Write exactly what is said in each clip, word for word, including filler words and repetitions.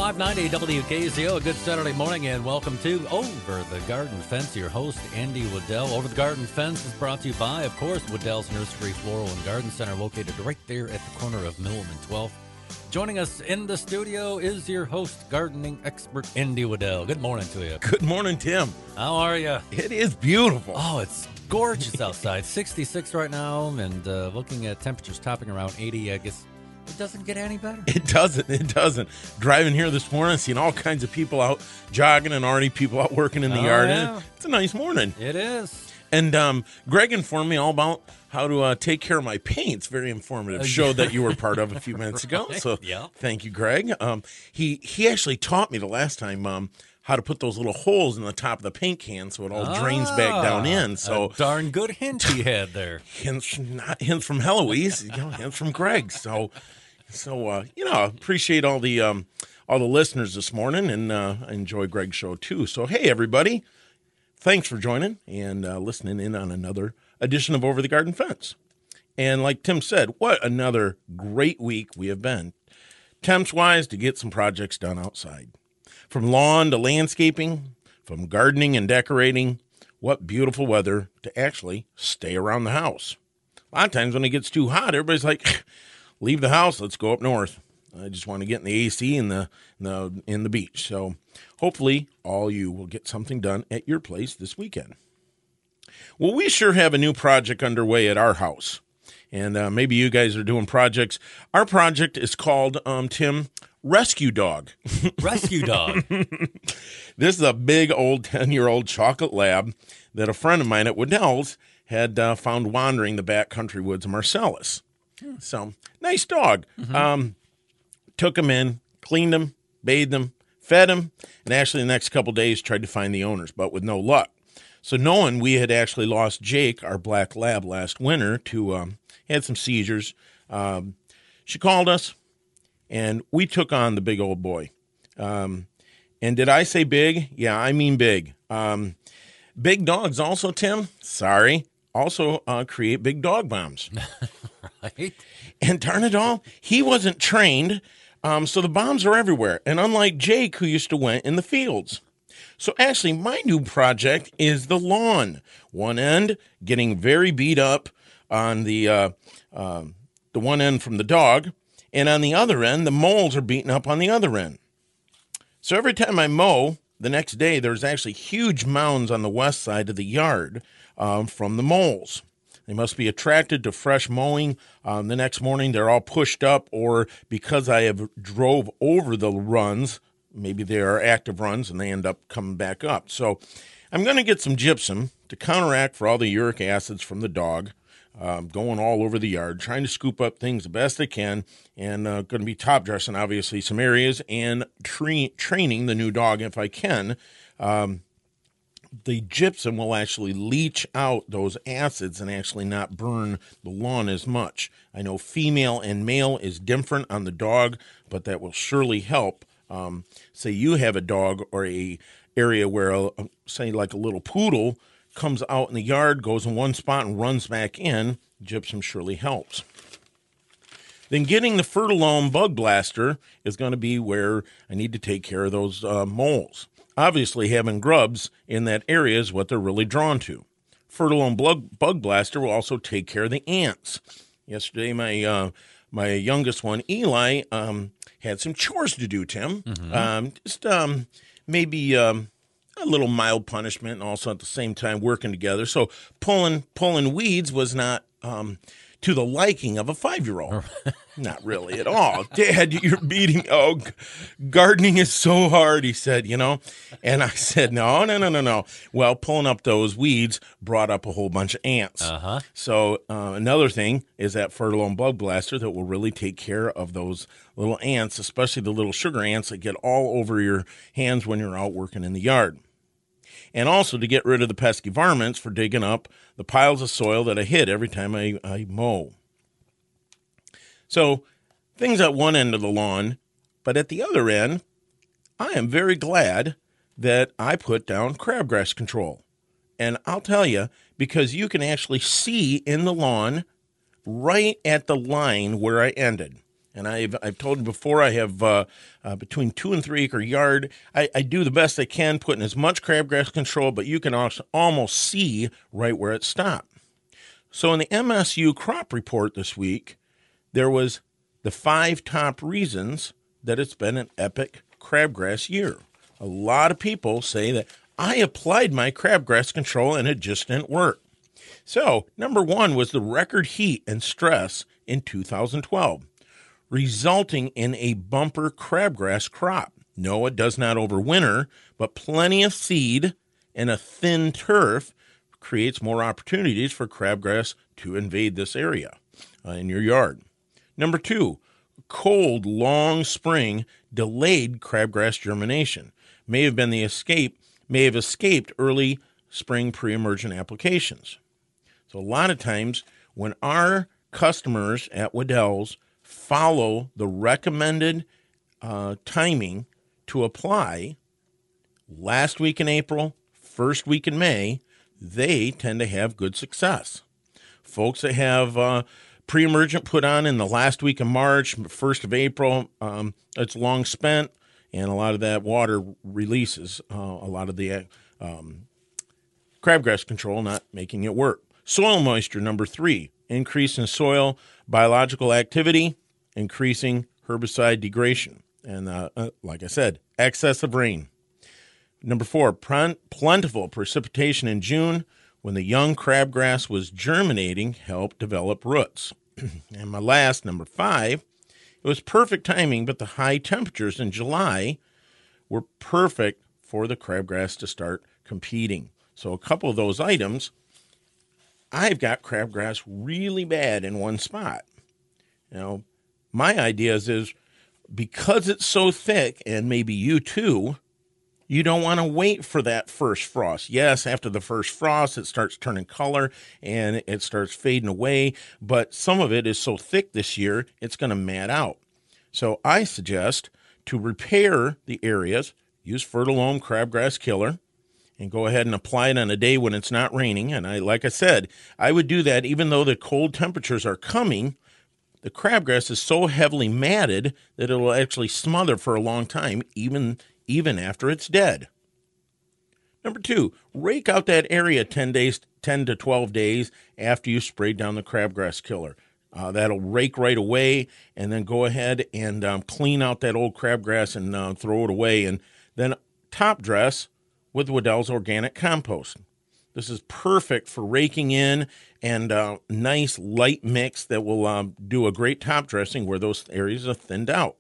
five ninety W K Z O. A good Saturday morning and welcome to Over the Garden Fence. Your host, Andy Waddell. Over the Garden Fence is brought to you by, of course, Waddell's Nursery, Floral, and Garden Center, located right there at the corner of Millam and twelfth. Joining us in the studio is your host, gardening expert, Andy Waddell. Good morning to you. Good morning, Tim. How are you? It is beautiful. Oh, it's gorgeous outside. sixty-six right now, and uh, looking at temperatures topping around eighty, I guess it doesn't get any better. It doesn't. It doesn't. Driving here this morning, seeing all kinds of people out jogging and already people out working in the Oh, yard. yeah. It's a nice morning. It is. And um, Greg informed me all about how to uh, take care of my paints. Very informative show that you were part of a few minutes ago. Right. So Yeah. thank you, Greg. Um, he he actually taught me the last time um, how to put those little holes in the top of the paint can so it all drains back down in. So A darn good hint he had there. hints, not hints from Heloise, you know, hints from Greg. So, so uh, you know, appreciate all the um, all the listeners this morning, and uh, I enjoy Greg's show too. So, hey, everybody, thanks for joining and uh, listening in on another edition of Over the Garden Fence. And like Tim said, what another great week we have been, temps-wise, to get some projects done outside. From lawn to landscaping, from gardening and decorating, what beautiful weather to actually stay around the house. A lot of times when it gets too hot, everybody's like, leave the house, let's go up north. I just want to get in the A C and the, the in the beach. So hopefully all you will get something done at your place this weekend. Well, we sure have a new project underway at our house. And uh, maybe you guys are doing projects. Our project is called, um, Tim, Rescue Dog. Rescue dog. This is a big old ten-year-old chocolate lab that a friend of mine at Waddell's had uh, found wandering the backcountry woods of Marcellus. So, nice dog. Mm-hmm. Um, took him in, cleaned him, bathed him, fed him, and actually the next couple days tried to find the owners, but with no luck. So knowing we had actually lost Jake, our black lab, last winter to, um, he had some seizures, um, she called us, and we took on the big old boy. Um, and did I say big? Yeah, I mean big. Um, big dogs also, Tim, sorry, also uh, create big dog bombs. Right? And darn it all, he wasn't trained, um, so the bombs are everywhere. And unlike Jake, who used to went in the fields. So actually, my new project is the lawn. One end getting very beat up on the uh, uh, the one end from the dog, and on the other end, the moles are beaten up on the other end. So every time I mow, the next day, there's actually huge mounds on the west side of the yard um, from the moles. They must be attracted to fresh mowing. Um, the next morning, they're all pushed up, or because I have drove over the runs, maybe they are active runs and they end up coming back up. So I'm going to get some gypsum to counteract for all the uric acids from the dog, um, going all over the yard, trying to scoop up things the best I can, and uh, going to be top dressing, obviously, some areas and tra- training the new dog if I can. Um, the gypsum will actually leach out those acids and actually not burn the lawn as much. I know female and male is different on the dog, but that will surely help. Um, say you have a dog or a area where, a, say like a little poodle comes out in the yard, goes in one spot and runs back in, gypsum surely helps. Then getting the Fertilome Bug Blaster is going to be where I need to take care of those uh, moles. Obviously, having grubs in that area is what they're really drawn to. Fertilome Bug, Bug Blaster will also take care of the ants. Yesterday, my uh, my youngest one, Eli, um, had some chores to do, Tim. Mm-hmm. Um, just um, maybe um, a little mild punishment, and also at the same time working together. So pulling pulling weeds was not um, to the liking of a five-year-old. Not really at all. Dad, you're beating, oh, g- gardening is so hard, he said, you know. And I said, no, no, no, no, no. Well, pulling up those weeds brought up a whole bunch of ants. Uh-huh. So uh, another thing is that Fertilome Bug Blaster that will really take care of those little ants, especially the little sugar ants that get all over your hands when you're out working in the yard. And also to get rid of the pesky varmints for digging up the piles of soil that I hit every time I, I mow. So things at one end of the lawn, but at the other end, I am very glad that I put down crabgrass control. And I'll tell you, because you can actually see in the lawn right at the line where I ended. And I've I've told you before, I have uh, uh, between two and three acre yard. I, I do the best I can, putting as much crabgrass control, but you can also almost see right where it stopped. So in the M S U crop report this week, there was the five top reasons that it's been an epic crabgrass year. A lot of people say that I applied my crabgrass control and it just didn't work. So number one was the record heat and stress in two thousand twelve. Resulting in a bumper crabgrass crop. No, it does not overwinter, but plenty of seed and a thin turf creates more opportunities for crabgrass to invade this area uh, in your yard. Number two, cold, long spring delayed crabgrass germination. May have been the escape, may have escaped early spring pre-emergent applications. So a lot of times when our customers at Wedel's follow the recommended uh, timing to apply last week in April, first week in May, they tend to have good success. Folks that have uh, pre-emergent put on in the last week of March, first of April, um, it's long spent, and a lot of that water releases uh, a lot of the um, crabgrass control, not making it work. Soil moisture, number three, increase in soil biological activity, increasing herbicide degradation. And uh, uh, like I said, excess of rain. Number four, plentiful precipitation in June when the young crabgrass was germinating helped develop roots. And my last, number five, it was perfect timing, but the high temperatures in July were perfect for the crabgrass to start competing. So a couple of those items, I've got crabgrass really bad in one spot. You know, my idea is, is because it's so thick, and maybe you too, you don't want to wait for that first frost. Yes, after the first frost, it starts turning color and it starts fading away, but some of it is so thick this year, it's going to mat out. So I suggest to repair the areas, use Fertilome Crabgrass Killer, and go ahead and apply it on a day when it's not raining. And I, like I said, I would do that even though the cold temperatures are coming. The crabgrass is so heavily matted that it will actually smother for a long time, even, even after it's dead. Number two, rake out that area ten days, ten to twelve days after you sprayed down the crabgrass killer. Uh, that'll rake right away, and then go ahead and um, clean out that old crabgrass and uh, throw it away. And then top dress with Wedel's organic compost. This is perfect for raking in, and uh, nice light mix that will um, do a great top dressing where those areas are thinned out.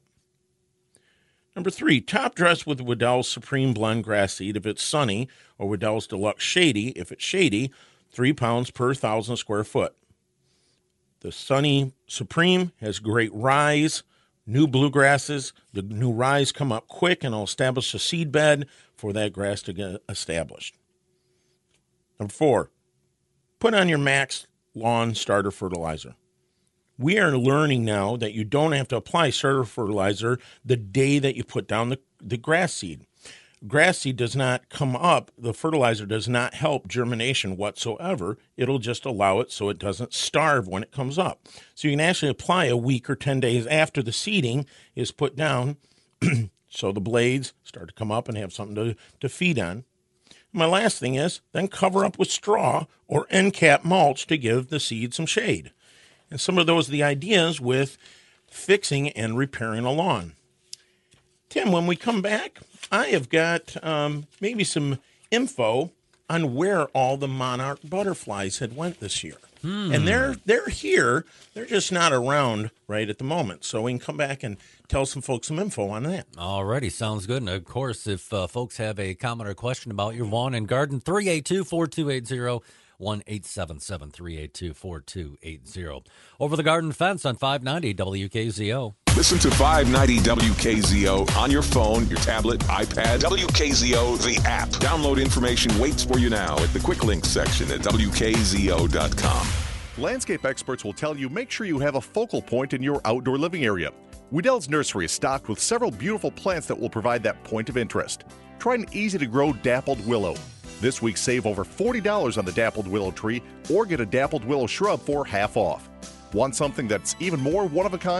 Number three, top dress with Wedel's Supreme Blend Grass Seed if it's sunny, or Wedel's Deluxe Shady if it's shady, three pounds per thousand square foot. The Sunny Supreme has great rise, new bluegrasses. The new rise come up quick and will establish a seed bed for that grass to get established. Number four, put on your Max Lawn Starter Fertilizer. We are learning now that you don't have to apply starter fertilizer the day that you put down the, the grass seed. Grass seed does not come up. The fertilizer does not help germination whatsoever. It'll just allow it so it doesn't starve when it comes up. So you can actually apply a week or ten days after the seeding is put down so the blades start to come up and have something to, to feed on. My last thing is then cover up with straw or end cap mulch to give the seed some shade. And some of those are the ideas with fixing and repairing a lawn. Tim, when we come back, I have got um, maybe some info on where all the monarch butterflies had went this year. Hmm. And they're they're here. They're just not around right at the moment. So we can come back and tell some folks some info on that. Alrighty, sounds good. And of course, if uh, folks have a comment or question about your lawn and garden, three eight two, four two eight zero, one eight seven seven, three eight two, four two eight zero. Over the Garden Fence on five ninety W K Z O. Listen to five ninety W K Z O on your phone, your tablet, iPad. W K Z O, the app. Download information waits for you now at the quick links section at W K Z O dot com. Landscape experts will tell you make sure you have a focal point in your outdoor living area. Wedel's Nursery is stocked with several beautiful plants that will provide that point of interest. Try an easy-to-grow dappled willow. This week, save over forty dollars on the dappled willow tree or get a dappled willow shrub for half off. Want something that's even more one-of-a-kind?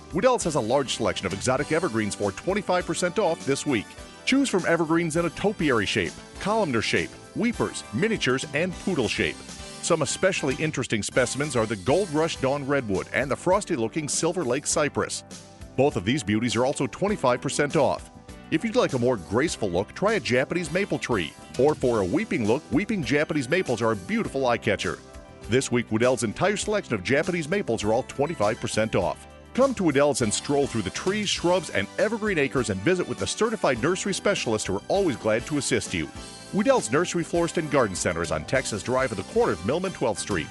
Wedel's has a large selection of exotic evergreens for twenty-five percent off this week. Choose from evergreens in a topiary shape, columnar shape, weepers, miniatures, and poodle shape. Some especially interesting specimens are the Gold Rush Dawn Redwood and the frosty-looking Silver Lake Cypress. Both of these beauties are also twenty-five percent off. If you'd like a more graceful look, try a Japanese maple tree. Or for a weeping look, weeping Japanese maples are a beautiful eye-catcher. This week, Wedel's entire selection of Japanese maples are all twenty-five percent off. Come to Wedel's and stroll through the trees, shrubs, and evergreen acres and visit with the certified nursery specialists who are always glad to assist you. Wedel's Nursery, Florist, and Garden Center is on Texas Drive at the corner of Millman twelfth Street.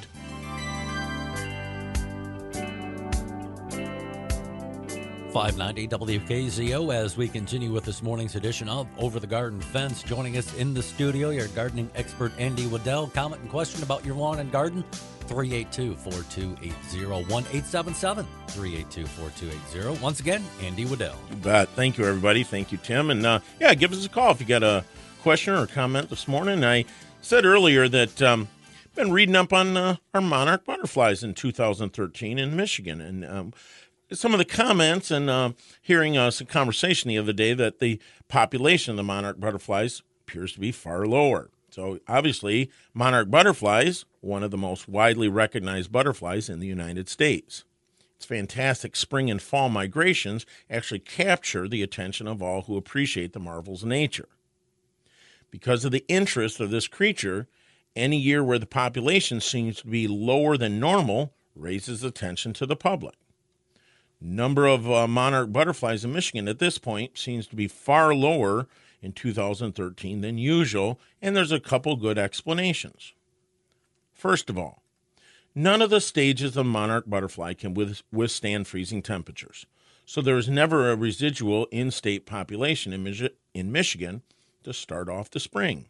five ninety W K Z O as we continue with this morning's edition of Over the Garden Fence. Joining us in the studio, your gardening expert, Andy Waddell. Comment and question about your lawn and garden, three eight two, four two eight zero, one eight seven seven, three eight two, four two eight zero. Once again, Andy Waddell. You bet. Thank you, everybody. Thank you, Tim. And, uh, yeah, give us a call if you got a question or comment this morning. I said earlier that um, I've been reading up on uh, our monarch butterflies in two thousand thirteen in Michigan. And um, some of the comments and uh, hearing uh, some conversation the other day that the population of the monarch butterflies appears to be far lower. So obviously, monarch butterflies, one of the most widely recognized butterflies in the United States. Its fantastic spring and fall migrations actually capture the attention of all who appreciate the marvels of nature. Because of the interest of this creature, any year where the population seems to be lower than normal raises attention to the public. Number of uh, monarch butterflies in Michigan at this point seems to be far lower in two thousand thirteen than usual, and there's a couple good explanations. First of all, none of the stages of monarch butterfly can withstand freezing temperatures, so there is never a residual in-state population in, Mich- in Michigan to start off the spring.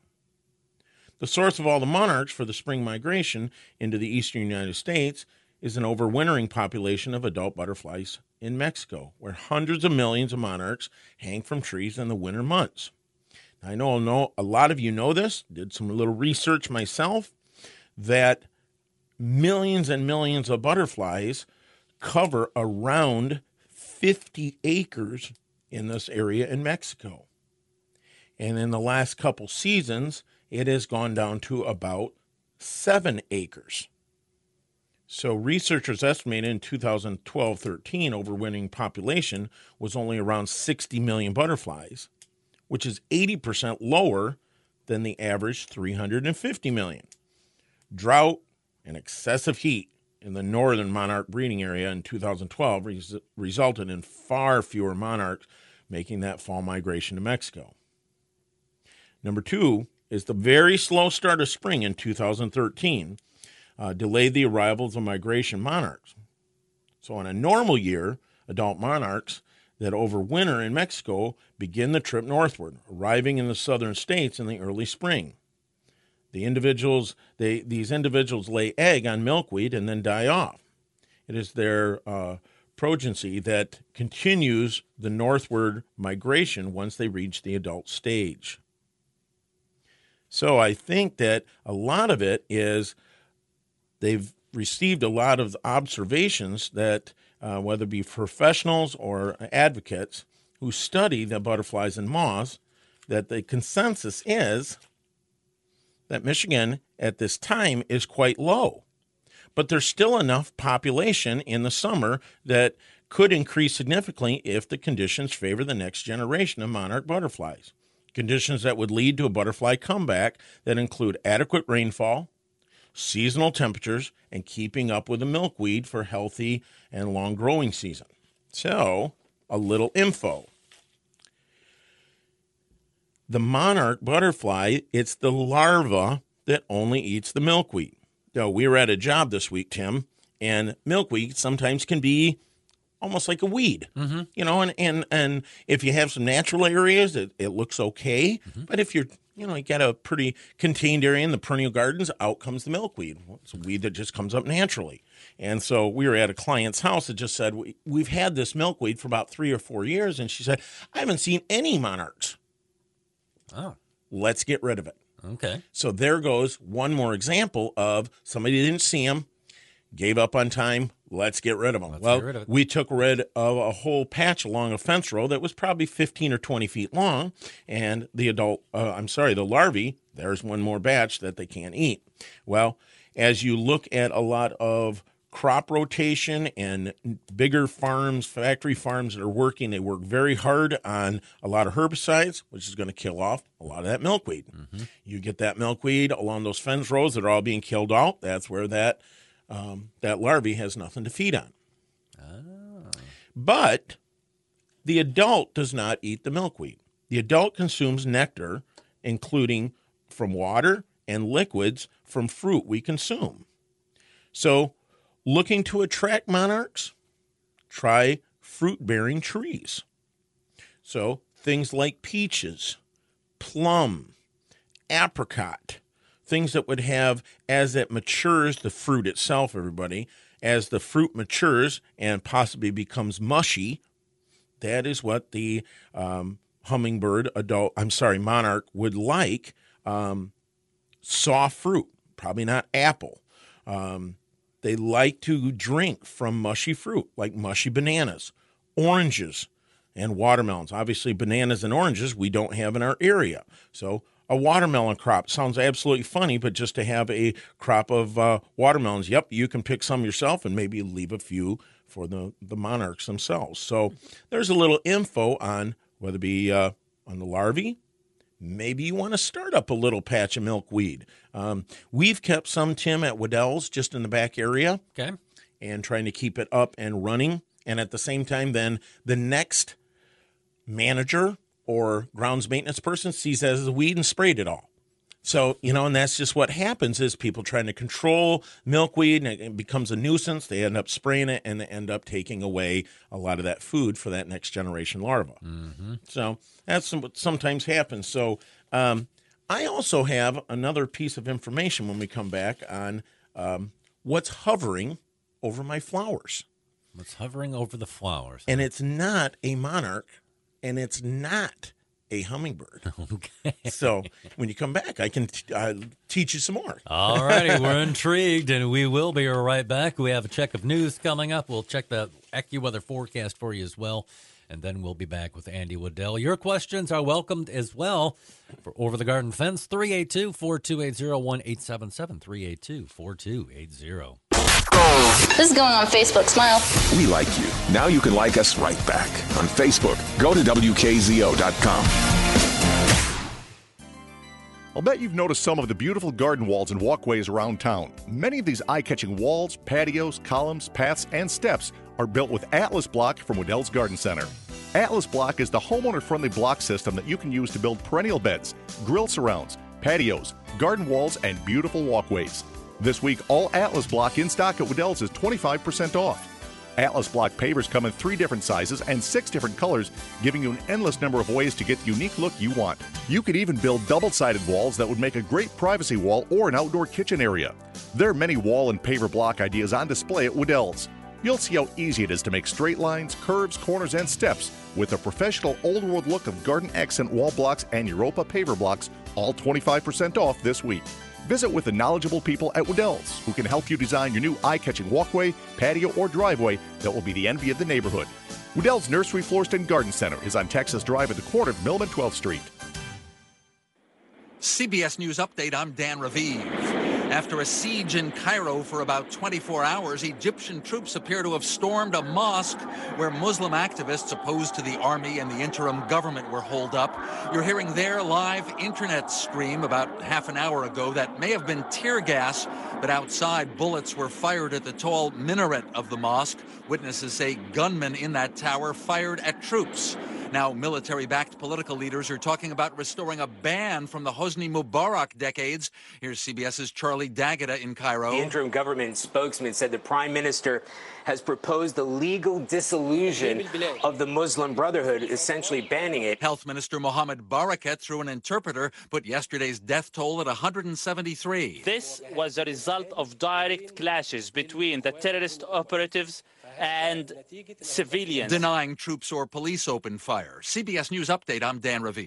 The source of all the monarchs for the spring migration into the eastern United States is an overwintering population of adult butterflies in Mexico, where hundreds of millions of monarchs hang from trees in the winter months. I know, know a lot of you know this, did some little research myself, that millions and millions of butterflies cover around fifty acres in this area in Mexico. And in the last couple seasons, it has gone down to about seven acres. So researchers estimated in two thousand twelve thirteen overwintering population was only around sixty million butterflies, which is eighty percent lower than the average three hundred fifty million. Drought and excessive heat in the northern monarch breeding area in two thousand twelve res- resulted in far fewer monarchs making that fall migration to Mexico. Number two is the very slow start of spring in two thousand thirteen uh, delayed the arrivals of migration monarchs. So in a normal year, adult monarchs that overwinter in Mexico begin the trip northward, arriving in the southern states in the early spring. The individuals, they, these individuals lay egg on milkweed and then die off. It is their uh, progeny that continues the northward migration once they reach the adult stage. So I think that a lot of it is they've received a lot of observations that uh, whether it be professionals or advocates who study the butterflies and moths, that the consensus is that Michigan at this time is quite low. But there's still enough population in the summer that could increase significantly if the conditions favor the next generation of monarch butterflies. Conditions that would lead to a butterfly comeback that include adequate rainfall, seasonal temperatures, and keeping up with the milkweed for healthy and long growing season. So, a little info. The monarch butterfly, it's the larva that only eats the milkweed. Now, we were at a job this week, Tim, and milkweed sometimes can be almost like a weed, mm-hmm. you know, and, and, and if you have some natural areas, it, it looks okay. Mm-hmm. But if you're, you know, you got a pretty contained area in the perennial gardens, out comes the milkweed. It's a weed that just comes up naturally. And so we were at a client's house that just said, we, we've had this milkweed for about three or four years. And she said, I haven't seen any monarchs. Oh. Let's get rid of it. Okay. So there goes one more example of somebody didn't see them, gave up on time, let's get rid of them. Let's well, get rid of it. we took rid of a whole patch along a fence row that was probably fifteen or twenty feet long, and the adult, uh, I'm sorry, the larvae, there's one more batch that they can't eat. Well, as you look at a lot of crop rotation and bigger farms, factory farms that are working, they work very hard on a lot of herbicides, which is going to kill off a lot of that milkweed. Mm-hmm. You get that milkweed along those fence rows that are all being killed out. That's where that um, that larvae has nothing to feed on. Oh. But the adult does not eat the milkweed. The adult consumes nectar, including from water and liquids from fruit we consume. So, looking to attract monarchs? Try fruit-bearing trees. So things like peaches, plum, apricot, things that would have, as it matures, the fruit itself, everybody, as the fruit matures and possibly becomes mushy, that is what the um, hummingbird adult, I'm sorry, monarch would like. Um, soft fruit, probably not apple. Um, They like to drink from mushy fruit, like mushy bananas, oranges, and watermelons. Obviously, bananas and oranges we don't have in our area. So a watermelon crop sounds absolutely funny, but just to have a crop of uh, watermelons, yep, you can pick some yourself and maybe leave a few for the, the monarchs themselves. So there's a little info on whether it be uh, on the larvae. Maybe you want to start up a little patch of milkweed. Um, we've kept some, Tim, at Waddell's just in the back area. Okay. And trying to keep it up and running. And at the same time, then the next manager or grounds maintenance person sees that as a weed and sprayed it all. So, you know, and that's just what happens is people trying to control milkweed and it becomes a nuisance. They end up spraying it and they end up taking away a lot of that food for that next generation larva. Mm-hmm. So that's what sometimes happens. So um, I also have another piece of information when we come back on um, what's hovering over my flowers. What's hovering over the flowers. And it's not a monarch and it's not a hummingbird. Okay. So when you come back, I can t- uh, teach you some more. All righty. We're intrigued, and we will be right back. We have a check of news coming up. We'll check the AccuWeather forecast for you as well, and then we'll be back with Andy Waddell. Your questions are welcomed as well for Over the Garden Fence, three eight two, four two eight zero, one eight seven seven, three eight two, four two eight zero. This is going on Facebook. Smile. We like you. Now you can like us right back on Facebook. Go to W K Z O dot com. I'll bet you've noticed some of the beautiful garden walls and walkways around town. Many of these eye-catching walls, patios, columns, paths, and steps are built with Atlas Block from Waddell's Garden Center. Atlas Block is the homeowner-friendly block system that you can use to build perennial beds, grill surrounds, patios, garden walls, and beautiful walkways. This week, all Atlas Block in stock at Waddell's is twenty-five percent off. Atlas Block pavers come in three different sizes and six different colors, giving you an endless number of ways to get the unique look you want. You could even build double-sided walls that would make a great privacy wall or an outdoor kitchen area. There are many wall and paver block ideas on display at Waddell's. You'll see how easy it is to make straight lines, curves, corners, and steps with a professional old-world look of garden accent wall blocks and Europa paver blocks, all twenty-five percent off this week. Visit with the knowledgeable people at Waddell's, who can help you design your new eye-catching walkway, patio, or driveway that will be the envy of the neighborhood. Waddell's Nursery Florist and Garden Center is on Texas Drive at the corner of Mill and twelfth Street. C B S News Update, I'm Dan Raviv. After a siege in Cairo for about twenty-four hours, Egyptian troops appear to have stormed a mosque where Muslim activists opposed to the army and the interim government were holed up. You're hearing their live internet stream about half an hour ago that may have been tear gas, but outside bullets were fired at the tall minaret of the mosque. Witnesses say gunmen in that tower fired at troops. Now, military-backed political leaders are talking about restoring a ban from the Hosni Mubarak decades. Here's CBS's Charlie D'Agata in Cairo. The interim government spokesman said the prime minister has proposed the legal dissolution of the Muslim Brotherhood, essentially banning it. Health Minister Mohammed Barakat, through an interpreter, put yesterday's death toll at one hundred seventy-three. This was a result of direct clashes between the terrorist operatives and civilians. Denying troops or police opened fire. C B S News Update, I'm Dan Raviv.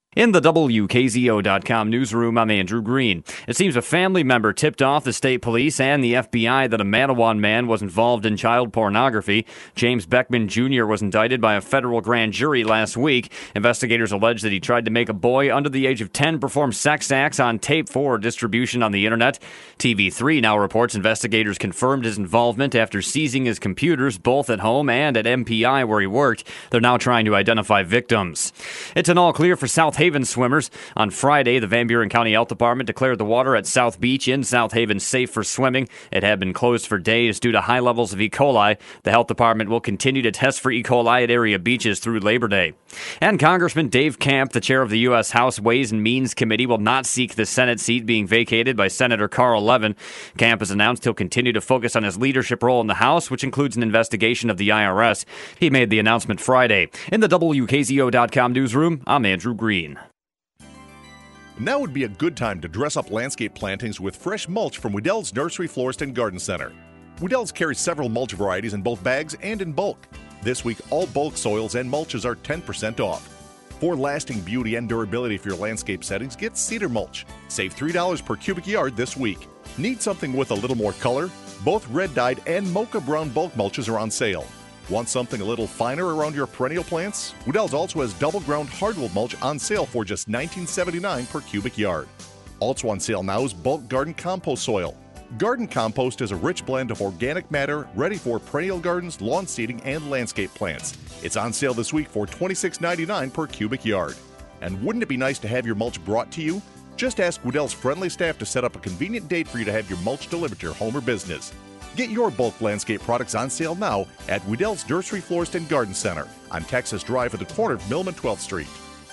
In the W K Z O dot com newsroom, I'm Andrew Green. It seems a family member tipped off the state police and the F B I that a Matawan man was involved in child pornography. James Beckman Junior was indicted by a federal grand jury last week. Investigators allege that he tried to make a boy under the age of ten perform sex acts on tape for distribution on the internet. T V three now reports investigators confirmed his involvement after seizing his computers both at home and at M P I where he worked. They're now trying to identify victims. It's an all clear for South Haven swimmers. On Friday, the Van Buren County Health Department declared the water at South Beach in South Haven safe for swimming. It had been closed for days due to high levels of E. coli. The health department will continue to test for E. coli at area beaches through Labor Day. And Congressman Dave Camp, the chair of the U S House Ways and Means Committee, will not seek the Senate seat being vacated by Senator Carl Levin. Camp has announced he'll continue to focus on his leadership role in the House, which includes an investigation of the I R S. He made the announcement Friday. In the W K Z O dot com newsroom, I'm Andrew Green. Now would be a good time to dress up landscape plantings with fresh mulch from Weddell's Nursery, Florist, and Garden Center. Weddell's carries several mulch varieties in both bags and in bulk. This week, all bulk soils and mulches are ten percent off. For lasting beauty and durability for your landscape settings, get cedar mulch. Save three dollars per cubic yard this week. Need something with a little more color? Both red-dyed and mocha brown bulk mulches are on sale. Want something a little finer around your perennial plants? Weddell's also has double ground hardwood mulch on sale for just nineteen seventy-nine per cubic yard. Also on sale now is bulk garden compost soil. Garden compost is a rich blend of organic matter ready for perennial gardens, lawn seeding, and landscape plants. It's on sale this week for twenty-six ninety-nine per cubic yard. And wouldn't it be nice to have your mulch brought to you? Just ask Weddell's friendly staff to set up a convenient date for you to have your mulch delivered to your home or business. Get your bulk landscape products on sale now at Weddell's Nursery, Florist, and Garden Center on Texas Drive at the corner of Mill and twelfth Street.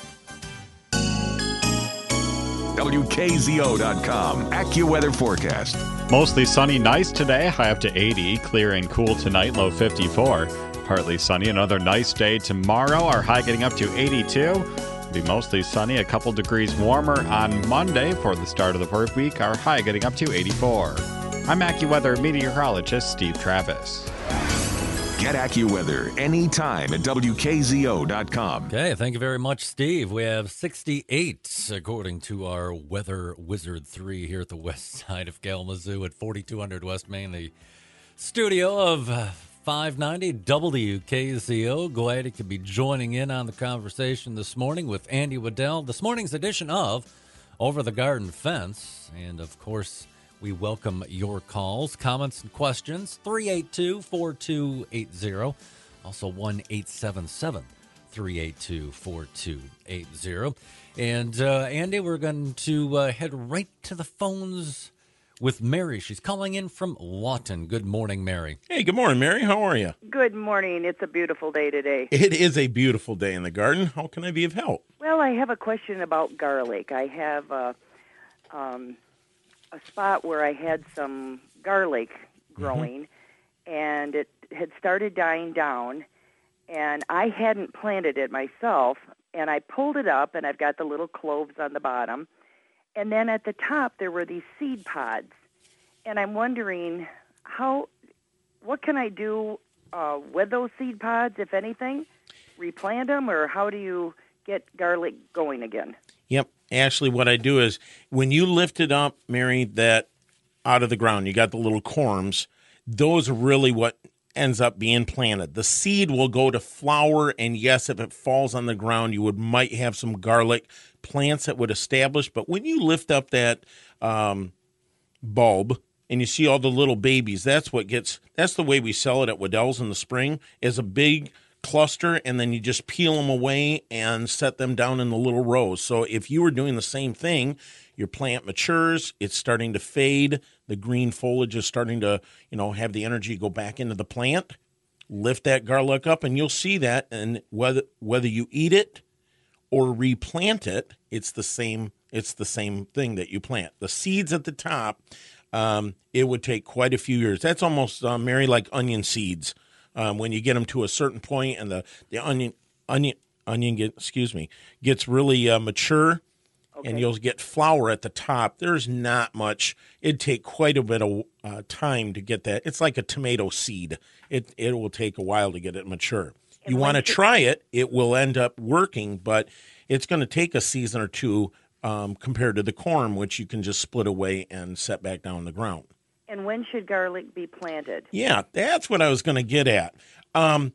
W K Z O dot com AccuWeather forecast. Mostly sunny, nice today, high up to eighty. Clear and cool tonight, low fifty-four. Partly sunny, another nice day tomorrow. Our high getting up to eighty-two. It'll be mostly sunny, a couple degrees warmer on Monday for the start of the work week. Our high getting up to eighty-four. I'm AccuWeather meteorologist Steve Travis. Get AccuWeather anytime at W K Z O dot com. Okay, thank you very much, Steve. We have sixty-eight, according to our Weather Wizard three here at the west side of Kalamazoo at forty-two hundred West Main, the studio of uh, five ninety W K Z O. Glad you could be joining in on the conversation this morning with Andy Waddell. This morning's edition of Over the Garden Fence. And, of course, we welcome your calls, comments, and questions. three eight two, four two eight zero. Also one eight seven seven, three eight two, four two eight zero. And, uh, Andy, we're going to uh, head right to the phones with Mary. She's calling in from Lawton. Good morning, Mary. Hey, good morning, Mary. How are you? Good morning. It's a beautiful day today. It is a beautiful day in the garden. How can I be of help? Well, I have a question about garlic. I have a, um, a spot where I had some garlic growing, mm-hmm. and it had started dying down, and I hadn't planted it myself, and I pulled it up, and I've got the little cloves on the bottom. And then at the top, there were these seed pods. And I'm wondering, how, what can I do uh, with those seed pods, if anything? Replant them, or how do you get garlic going again? Yep. Ashley, what I do is when you lift it up, Mary, that out of the ground, you got the little corms, those are really what ends up being planted. The seed will go to flower, and yes, if it falls on the ground, you would might have some garlic plants that would establish. But when you lift up that um, bulb and you see all the little babies, that's what gets, that's the way we sell it at Weddell's in the spring, is a big cluster, and then you just peel them away and set them down in the little rows. So if you were doing the same thing, your plant matures, it's starting to fade, the green foliage is starting to, you know, have the energy go back into the plant, lift that garlic up, and you'll see that. And whether whether you eat it or replant it, it's the same it's the same thing that you plant. The seeds at the top, um, it would take quite a few years. That's almost, uh, Mary, like onion seeds. Um, when you get them to a certain point and the, the onion onion onion get excuse me gets really uh, mature, okay. And you'll get flower at the top. There's not much. It'd take quite a bit of uh, time to get that. It's like a tomato seed. It it will take a while to get it mature. you want to try it, it will end up working, but it's going to take a season or two um, compared to the corn, which you can just split away and set back down the ground. And when should garlic be planted? Yeah, that's what I was going to get at. Um,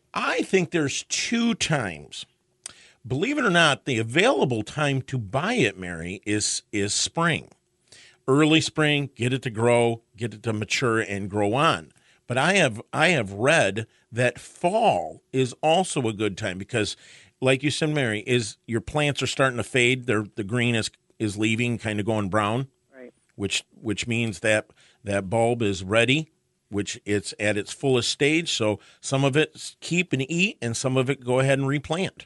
I think there's two times. Believe it or not, the available time to buy it, Mary, is is spring. Early spring, get it to grow, get it to mature and grow on. But I have I have read that fall is also a good time because, like you said, Mary, is your plants are starting to fade. They're, the green is is leaving, kind of going brown, right? Which which means that that bulb is ready, which it's at its fullest stage. So some of it keep and eat, and some of it go ahead and replant.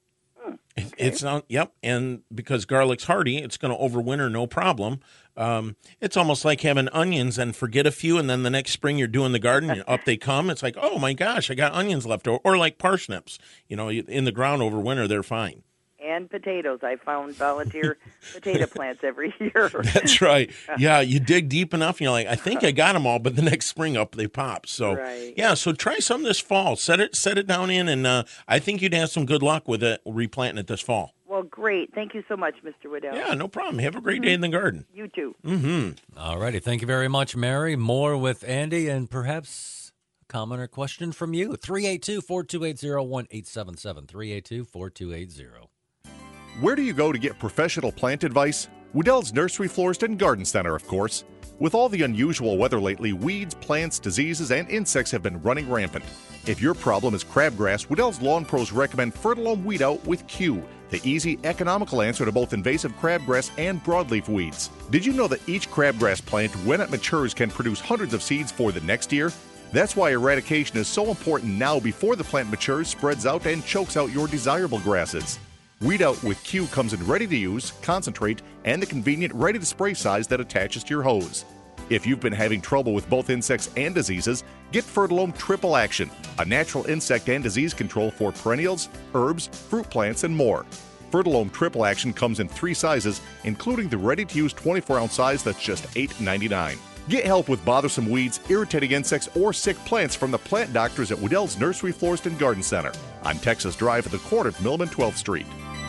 Okay. It's not, yep, and because garlic's hardy, it's going to overwinter no problem. Um, it's almost like having onions and forget a few, and then the next spring you're doing the garden, and up they come. It's like, oh my gosh, I got onions left over, or like parsnips. You know, in the ground over winter, they're fine. And potatoes. I found volunteer potato plants every year. That's right. Yeah, you dig deep enough, and you're like, I think I got them all, but the next spring up they pop. So, right. yeah, so try some this fall. Set it set it down in, and uh, I think you'd have some good luck with it, replanting it this fall. Well, great. Thank you so much, Mister Waddell. Yeah, no problem. Have a great day in the garden. You too. Mm-hmm. All righty. Thank you very much, Mary. More with Andy, and perhaps a comment or question from you. three eight two, four two eight, zero one eight seven seven. three eight two, four two eight zero. Where do you go to get professional plant advice? Waddell's Nursery, Florist, and Garden Center, of course. With all the unusual weather lately, weeds, plants, diseases, and insects have been running rampant. If your problem is crabgrass, Waddell's Lawn Pros recommend Fertilome Weed Out with Q, the easy, economical answer to both invasive crabgrass and broadleaf weeds. Did you know that each crabgrass plant, when it matures, can produce hundreds of seeds for the next year? That's why eradication is so important now before the plant matures, spreads out, and chokes out your desirable grasses. Weed Out with Q comes in ready-to-use, concentrate, and the convenient ready-to-spray size that attaches to your hose. If you've been having trouble with both insects and diseases, get Fertilome Triple Action, a natural insect and disease control for perennials, herbs, fruit plants, and more. Fertilome Triple Action comes in three sizes, including the ready-to-use twenty-four ounce size that's just eight ninety-nine. Get help with bothersome weeds, irritating insects, or sick plants from the plant doctors at Waddell's Nursery, Florist, and Garden Center on Texas Drive at the corner of Mill and twelfth Street.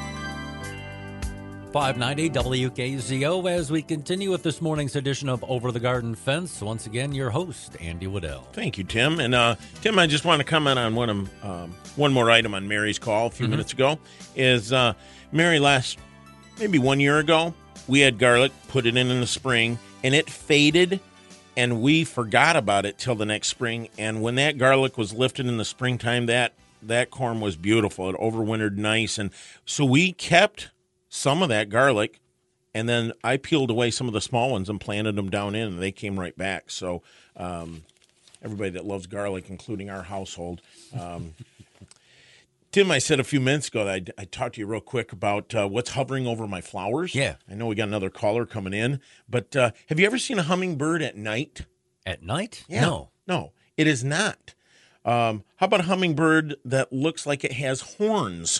five ninety W K Z O as we continue with this morning's edition of Over the Garden Fence. Once again, your host, Andy Waddell. Thank you, Tim. And uh, Tim, I just want to comment on one, of, um, one more item on Mary's call a few mm-hmm. minutes ago. Is uh, Mary last, maybe one year ago, we had garlic, put it in in the spring, and it faded, and we forgot about it till the next spring. And when that garlic was lifted in the springtime, that, that corn was beautiful. It overwintered nice. And so we kept some of that garlic, and then I peeled away some of the small ones and planted them down in, and they came right back. So um, everybody that loves garlic, including our household. Um, Tim, I said a few minutes ago that I'd, I'd talk to you real quick about uh, what's hovering over my flowers. Yeah. I know we got another caller coming in, but uh, have you ever seen a hummingbird at night? At night? Yeah. No. No, it is not. Um, how about a hummingbird that looks like it has horns?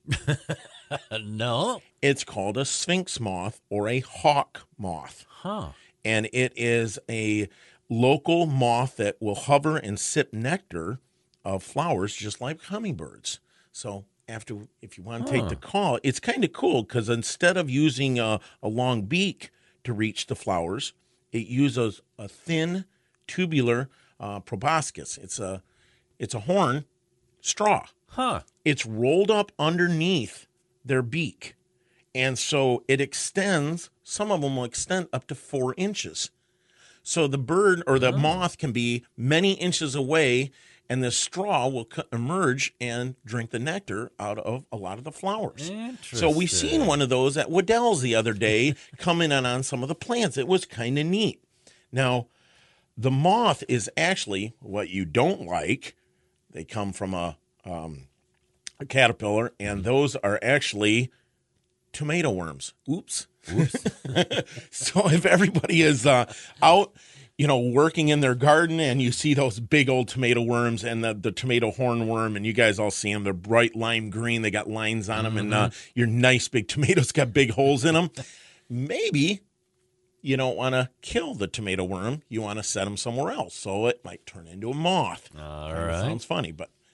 No. It's called a sphinx moth or a hawk moth. Huh. And it is a local moth that will hover and sip nectar of flowers just like hummingbirds. So after, if you want to huh. take the call, it's kind of cool because instead of using a, a long beak to reach the flowers, it uses a thin tubular uh, proboscis. It's a, it's a horn straw. Huh. It's rolled up underneath their beak. And so it extends, some of them will extend up to four inches. So the bird or the oh. moth can be many inches away, and the straw will emerge and drink the nectar out of a lot of the flowers. So we seen one of those at Waddell's the other day coming in on some of the plants. It was kind of neat. Now, the moth is actually what you don't like. They come from a, um, a caterpillar, and those are actually tomato worms. Oops. Oops. So if everybody is uh, out, you know, working in their garden and you see those big old tomato worms and the, the tomato hornworm, and you guys all see them, they're bright lime green, they got lines on them, mm-hmm. and uh, your nice big tomatoes got big holes in them. Maybe you don't want to kill the tomato worm. You want to set them somewhere else, so it might turn into a moth. All right. right. Sounds funny, but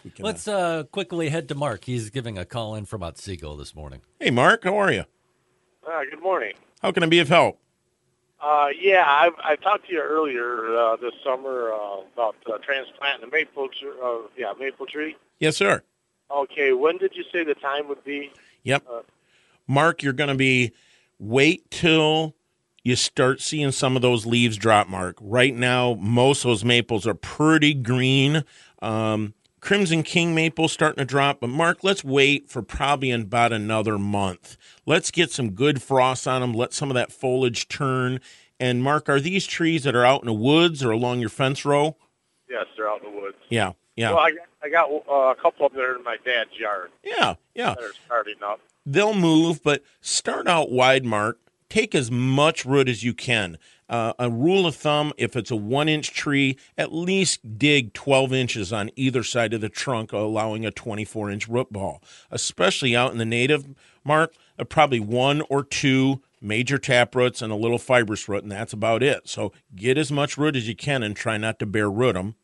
We can, Let's uh, quickly head to Mark. He's giving a call in from Otsego this morning. Hey, Mark, how are you? Uh, good morning. How can I be of help? Uh, yeah, I, I talked to you earlier uh, this summer uh, about uh, transplanting a maple, tr- uh, yeah, maple tree. Yes, sir. Okay, when did you say the time would be? Yep. Uh, Mark, you're going to be wait till you start seeing some of those leaves drop, Mark. Right now, most of those maples are pretty green. Um, Crimson King maple starting to drop, but Mark, let's wait for probably in about another month. Let's get some good frost on them. Let some of that foliage turn. And Mark, are these trees that are out in the woods or along your fence row? yes, they're out in the woods. Yeah, yeah. Well, I got, I got uh, a couple of them there in my dad's yard. Yeah, yeah. That are starting up. They'll move, but start out wide, Mark. Take as much root as you can. Uh, a rule of thumb, if it's a one-inch tree, at least dig twelve inches on either side of the trunk, allowing a twenty-four inch root ball. Especially out in the native, Mark, uh, probably one or two major tap roots and a little fibrous root, and that's about it. So get as much root as you can and try not to bare root them.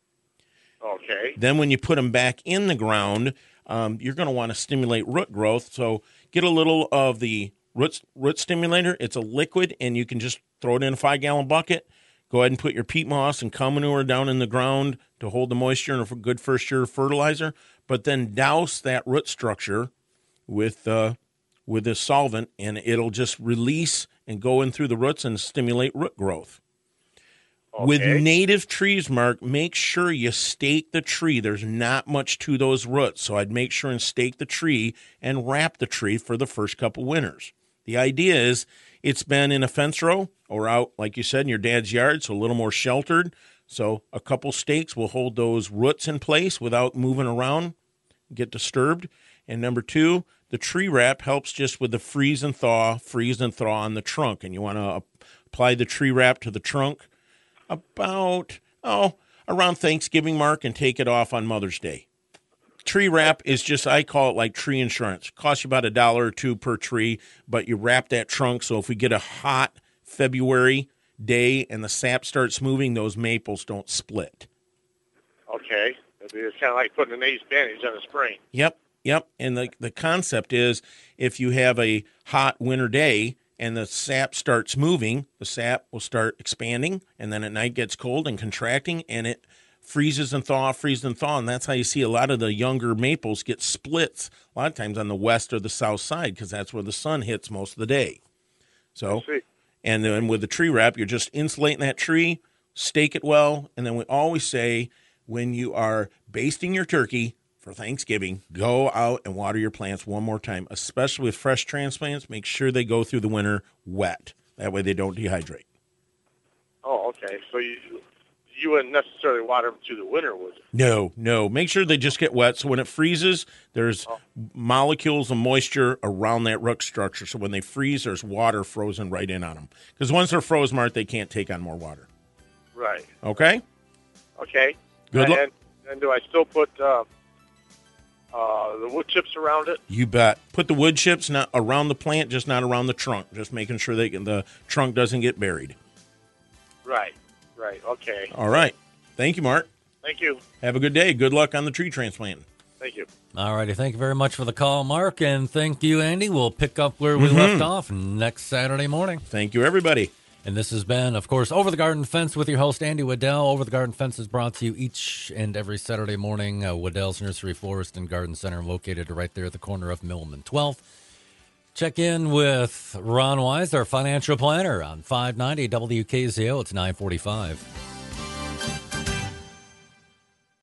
Okay. Then when you put them back in the ground, um, you're going to want to stimulate root growth. So get a little of the root, root stimulator. It's a liquid, and you can just throw it in a five-gallon bucket. Go ahead and put your peat moss and cow manure down in the ground to hold the moisture and a good first-year fertilizer. But then douse that root structure with uh, with this solvent, and it'll just release and go in through the roots and stimulate root growth. Okay. With native trees, Mark, make sure you stake the tree. There's not much to those roots, so I'd make sure and stake the tree and wrap the tree for the first couple winters. The idea is it's been in a fence row or out, like you said, in your dad's yard, so a little more sheltered. So a couple stakes will hold those roots in place without moving around, get disturbed. And number two, the tree wrap helps just with the freeze and thaw, freeze and thaw on the trunk. And you want to apply the tree wrap to the trunk about, oh, around Thanksgiving, Mark, and take it off on Mother's Day. Tree wrap is just, I call it like tree insurance. It costs you about a dollar or two per tree, but you wrap that trunk so if we get a hot February day and the sap starts moving, those maples don't split. Okay. It's kind of like putting an ace bandage on a spring. Yep, yep. And the, the concept is if you have a hot winter day and the sap starts moving, the sap will start expanding, and then at night gets cold and contracting, and it freezes and thaw, freezes and thaw, and that's how you see a lot of the younger maples get splits a lot of times on the west or the south side because that's where the sun hits most of the day. So, and then with the tree wrap, you're just insulating that tree, stake it well, and then we always say when you are basting your turkey for Thanksgiving, go out and water your plants one more time, especially with fresh transplants. Make sure they go through the winter wet. That way they don't dehydrate. Oh, okay. So you you wouldn't necessarily water them through the winter, would you? No, no. Make sure they just get wet. So when it freezes, there's oh. molecules of moisture around that root structure. So when they freeze, there's water frozen right in on them. Because once they're frozen, Mark, they can't take on more water. Right. Okay? Okay. Good luck. And, and do I still put uh, uh, the wood chips around it? You bet. Put the wood chips not around the plant, just not around the trunk. Just making sure they can, the trunk doesn't get buried. Right. Right. Okay. All right. Thank you, Mark. Thank you. Have a good day. Good luck on the tree transplanting. Thank you. All righty. Thank you very much for the call, Mark. And thank you, Andy. We'll pick up where we mm-hmm. left off next Saturday morning. Thank you, everybody. And this has been, of course, Over the Garden Fence with your host, Andy Waddell. Over the Garden Fence is brought to you each and every Saturday morning. Uh, Waddell's Nursery, Florist, and Garden Center, located right there at the corner of Mill and twelfth. Check in with Ron Wise, our financial planner, on five ninety W K Z O. It's nine forty-five.